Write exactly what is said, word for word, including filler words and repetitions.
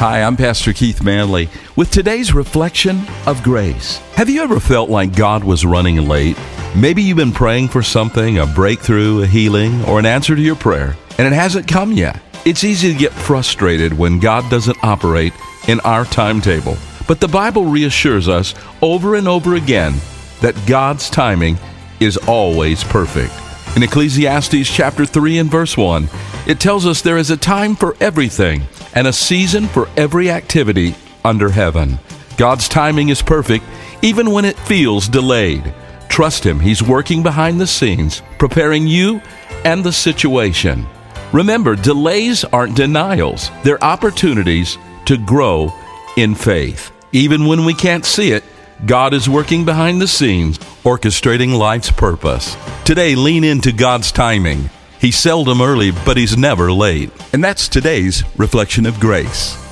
Hi, I'm Pastor Keith Manley with today's reflection of grace. Have you ever felt like God was running late? Maybe you've been praying for something, a breakthrough, a healing, or an answer to your prayer, and it hasn't come yet. It's easy to get frustrated when God doesn't operate in our timetable. But the Bible reassures us over and over again that God's timing is always perfect. In Ecclesiastes chapter three and verse one, it tells us there is a time for everything and a season for every activity under heaven. God's timing is perfect even when it feels delayed. Trust Him. He's working behind the scenes, preparing you and the situation. Remember, delays aren't denials. They're opportunities to grow in faith. Even when we can't see it, God is working behind the scenes, orchestrating life's purpose. Today, lean into God's timing. He's seldom early, but He's never late. And that's today's Reflection of Grace.